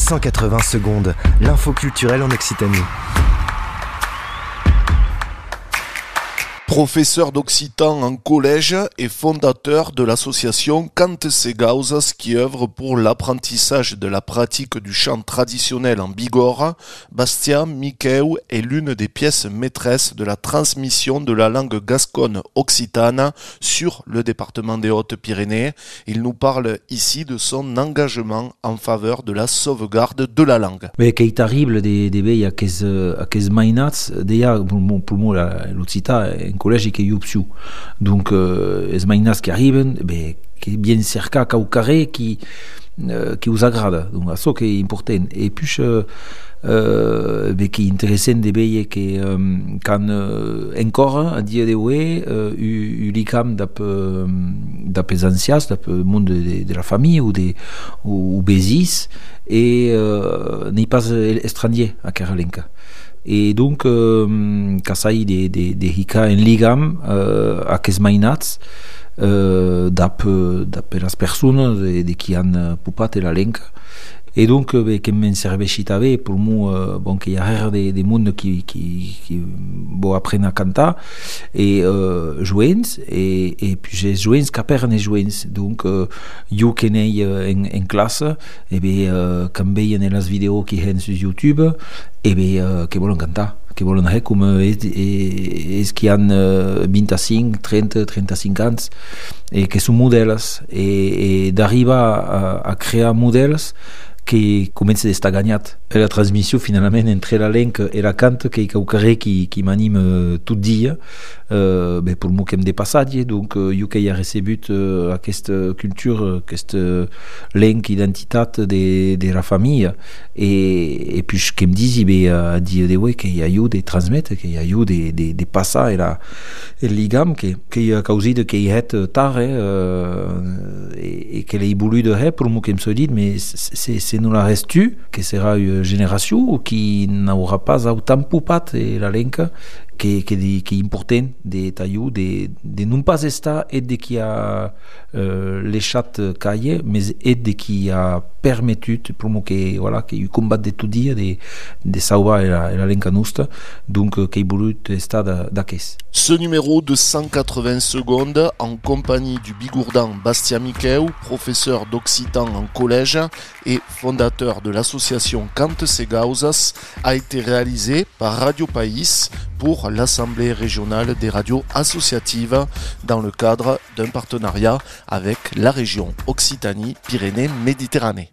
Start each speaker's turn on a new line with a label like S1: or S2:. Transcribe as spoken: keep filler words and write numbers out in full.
S1: cent quatre-vingts secondes, l'info culturelle en Occitanie.
S2: Professeur d'occitan en collège et fondateur de l'association Cantes e Gauzas qui œuvre pour l'apprentissage de la pratique du chant traditionnel en Bigorre, Bastia Miqueu est l'une des pièces maîtresses de la transmission de la langue gasconne occitane sur le département des Hautes-Pyrénées. Il nous parle ici de son engagement en faveur de la sauvegarde de la langue.
S3: Mais ce qui est terrible de, de veure aquests, aquests mainats, déjà, pour, pour moi, l'occitan est un collège qui est opció. Donc, euh, les mainats qui arrivent, ben, qui bien cerca au carré, qui, euh, qui vous agrada. Donc, c'est ça qui est important. Et puis, euh, euh, ben, qui est intéressant de veure que euh, quand euh, encore, à dia d'avui, euh, u, u l'icam d'ap, d'ap les anciens, d'ap le monde de, de la famille ou des ou, ou besis, et euh, n'est pas étranger à Caralenca. Et donc, euh, quand ça y est, des, des, des hica en ligam, euh, à ces mainats, euh, d'après les personnes de, de qui ont poupat la langue. Et donc, euh, que m'en serveixit avait pour moi, euh, bon, qu'il y a rare des, des mondes qui, qui, qui bon, apprennent à canter et euh, jouent, et, et puis j'ai joué qu'après ne jouent. Donc, euh, je qui n'ai en, en classe, et bien, euh, quand veillent les vidéos qui sont sur YouTube, et bien, euh, qui veulent canter. Qui volen re com és, és qui han uh, vingt-cinc, trenta, trenta-cinc anys e que són models e, e d'arribar a, a crear models que comença d'estar guanyat. E la transmissió finalment entre la langue e la cant que hi ha carrer qui, qui m'anime tot dia uh, bé, per mo que hem de passatge, donc uh, jo que hi ha recebut uh, aquesta cultura, aquesta langue, identitat de, de la família e, e puis que em disi bé a dia d'avui que hi ha eu de transmetre, que hi ha eu de, de, de passar e la, el ligam que, que hi ha causat que hi ha tard eh, uh, e, e que l'he volut de re per mo que em s'ha dit, mais c'est, c'est nous la restu, que sera une génération qui n'aura pas autant poupat la langue que, que, de, que est important de taillou, de, de non pas estar et de qui a euh, les chats caillés, mais et de qui a permis pour moi que voilà que eu combat de tout dire de de sauver la, la langue nostra, donc qui voulu estar d'aquest.
S2: Ce numéro de cent quatre-vingts secondes en compagnie du bigourdan Bastia Miqueu, professeur d'occitan en collège et fondateur de l'association Cantes e Gauzas, a été réalisé par Radio País pour l'Assemblée régionale des radios associatives dans le cadre d'un partenariat avec la région Occitanie-Pyrénées-Méditerranée.